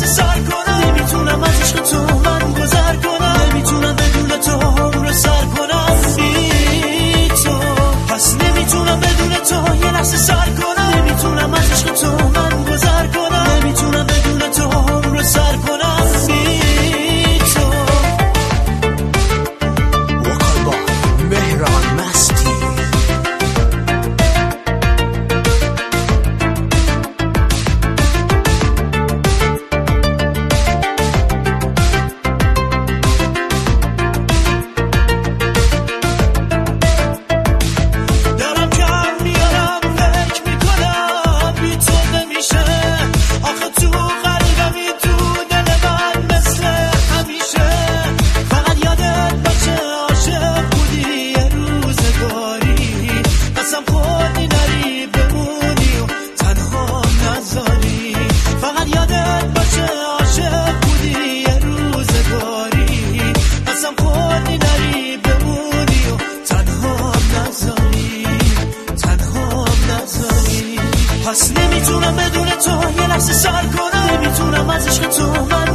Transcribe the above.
سر کنم. نمیتونم از عشق تو من گذر کنم، نمیتونم بدون تو عمر سر کنم بی تو. پس نمیتونم بدون تو یه لحظه سر کنم، نمیتونم از عشق تو من گذر کنم، نمیتونم بدون تو عمر سر کنم بی تو. وکال با مهران مستی. پس نمیتونم بدون تو یه لحظه سر کنم، نمیتونم از عشق تو من